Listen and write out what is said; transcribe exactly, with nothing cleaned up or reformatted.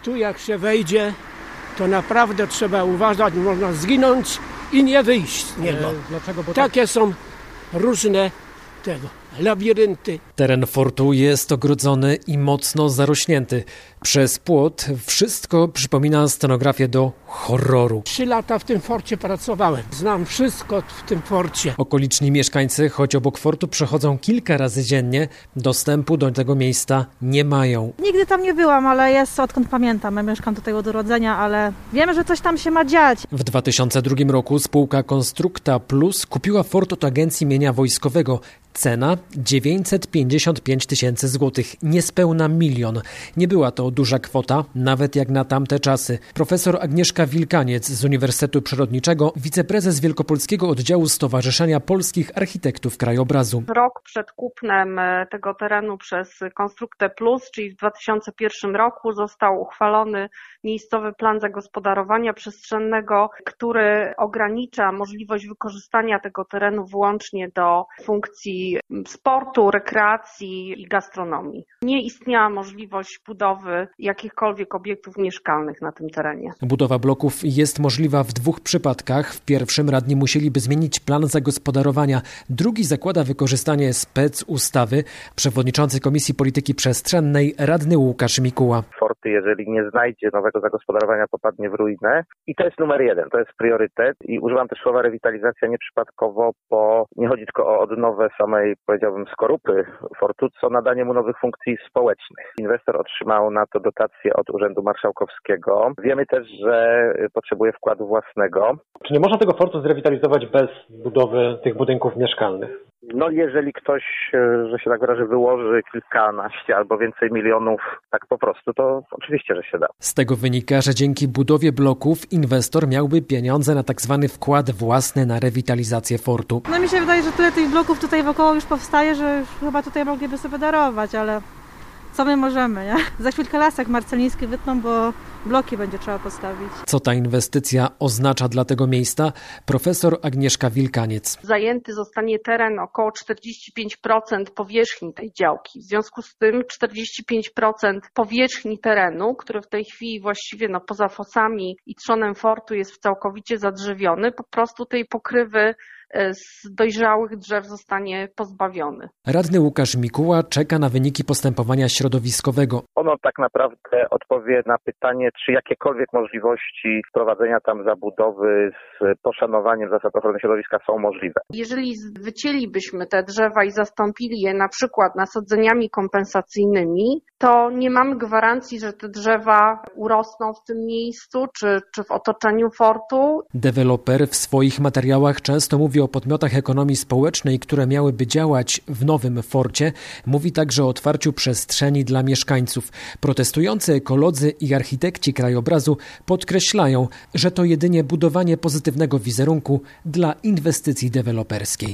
Tu jak się wejdzie, to naprawdę trzeba uważać, można zginąć i nie wyjść z niego. E, dlaczego? Bo Takie są różne tego labirynty. Teren fortu jest ogrodzony i mocno zarośnięty. Przez płot wszystko przypomina scenografię do horroru. Trzy lata w tym forcie pracowałem. Znam wszystko w tym forcie. Okoliczni mieszkańcy, choć obok fortu przechodzą kilka razy dziennie, dostępu do tego miejsca nie mają. Nigdy tam nie byłam, ale jest odkąd pamiętam. Ja mieszkam tutaj od urodzenia, ale wiemy, że coś tam się ma dziać. W dwa tysiące drugim roku spółka Konstrukta Plus kupiła fort od Agencji Mienia Wojskowego. Cena dziewięćset pięćdziesiąt pięć tysięcy złotych, niespełna milion. Nie była to duża kwota, nawet jak na tamte czasy. Profesor Agnieszka Wilkaniec z Uniwersytetu Przyrodniczego, wiceprezes Wielkopolskiego Oddziału Stowarzyszenia Polskich Architektów Krajobrazu. Rok przed kupnem tego terenu przez Konstruktę Plus, czyli w dwa tysiące pierwszym roku, został uchwalony miejscowy plan zagospodarowania przestrzennego, który ogranicza możliwość wykorzystania tego terenu wyłącznie do funkcji sportu, rekreacji i gastronomii. Nie istniała możliwość budowy jakichkolwiek obiektów mieszkalnych na tym terenie. Budowa bloków jest możliwa w dwóch przypadkach. W pierwszym radni musieliby zmienić plan zagospodarowania. Drugi zakłada wykorzystanie spec ustawy. Przewodniczący Komisji Polityki Przestrzennej radny Łukasz Mikuła. Forty, jeżeli nie znajdzie nowego zagospodarowania, popadnie w ruinę. I to jest numer jeden, to jest priorytet. I używam też słowa rewitalizacja nieprzypadkowo, bo nie chodzi tylko o odnowę samej, powiedziałbym, skorupy fortu, co nadanie mu nowych funkcji społecznych. Inwestor otrzymał na to dotację od Urzędu Marszałkowskiego. Wiemy też, że potrzebuje wkładu własnego. Czy nie można tego fortu zrewitalizować bez budowy tych budynków mieszkalnych? No jeżeli ktoś, że się tak wyrażę, wyłoży kilkanaście albo więcej milionów tak po prostu, to oczywiście, że się da. Z tego wynika, że dzięki budowie bloków inwestor miałby pieniądze na tak zwany wkład własny na rewitalizację fortu. No mi się wydaje, że tyle tych bloków tutaj wokoło już powstaje, że już chyba tutaj mogliby sobie darować, ale co my możemy, nie? Za chwilkę Lasek Marceliński wytną, bo bloki będzie trzeba postawić. Co ta inwestycja oznacza dla tego miejsca? Profesor Agnieszka Wilkaniec. Zajęty zostanie teren około czterdzieści pięć procent powierzchni tej działki. W związku z tym czterdzieści pięć procent powierzchni terenu, który w tej chwili właściwie no, poza fosami i trzonem fortu jest całkowicie zadrzewiony, po prostu tej pokrywy z dojrzałych drzew zostanie pozbawiony. Radny Łukasz Mikuła czeka na wyniki postępowania środowiskowego. Ono tak naprawdę odpowie na pytanie, czy jakiekolwiek możliwości wprowadzenia tam zabudowy z poszanowaniem zasad ochrony środowiska są możliwe. Jeżeli wycięlibyśmy te drzewa i zastąpili je na przykład nasadzeniami kompensacyjnymi, to nie mamy gwarancji, że te drzewa urosną w tym miejscu czy, czy w otoczeniu fortu. Deweloper w swoich materiałach często mówi o podmiotach ekonomii społecznej, które miałyby działać w nowym forcie. Mówi także o otwarciu przestrzeni dla mieszkańców. Protestujący ekolodzy i architekci krajobrazu podkreślają, że to jedynie budowanie pozytywnego wizerunku dla inwestycji deweloperskiej.